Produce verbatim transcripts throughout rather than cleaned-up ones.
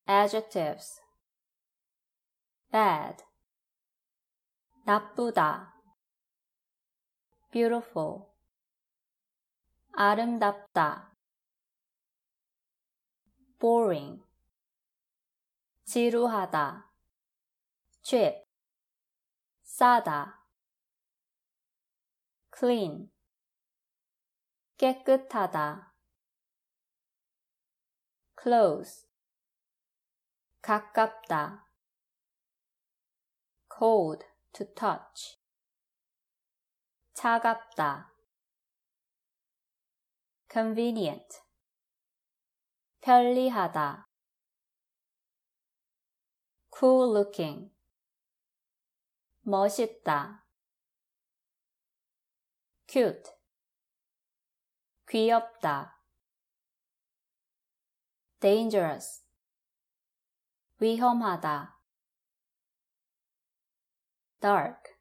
Adjectives. bad, 나쁘다, beautiful, 아름답다, boring, 지루하다, cheap, 싸다, clean, 깨끗하다, close, 가깝다, cold, to touch, 차갑다, convenient, 편리하다, cool looking, 멋있다, cute, 귀엽다, dangerous, 위험하다, dark,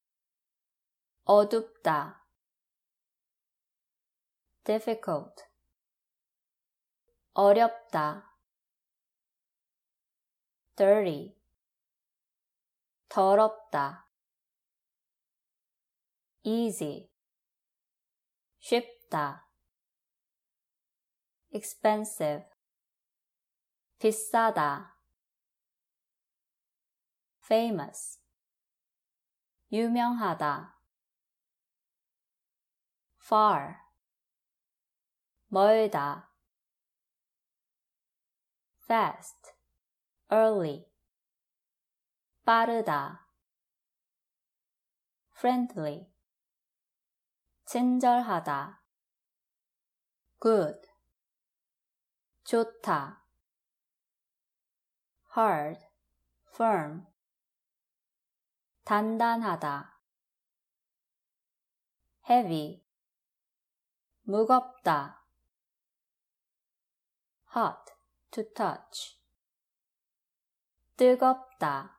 어둡다, difficult, 어렵다, dirty, 더럽다, easy, 쉽다, expensive, 비싸다, famous, 유명하다, far, 멀다, fast, early, 빠르다, friendly, 친절하다, good, 좋다, hard, firm, 단단하다, heavy, 무겁다, hot, to touch, 뜨겁다,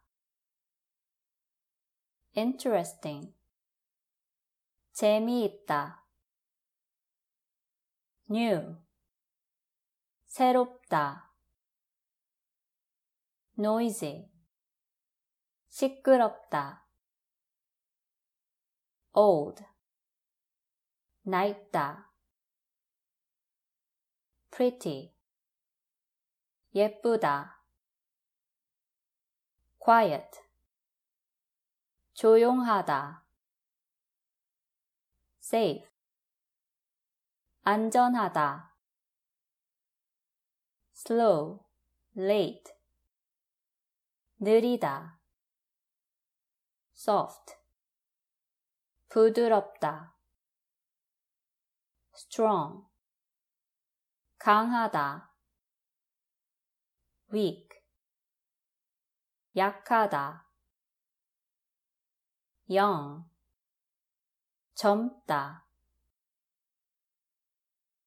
interesting, 재미있다, new, 새롭다, noisy, 시끄럽다, old, 낡다, pretty, 예쁘다, quiet, 조용하다, safe, 안전하다, slow, late, 느리다, soft, 부드럽다, strong, 강하다, weak, 약하다, young, 젊다,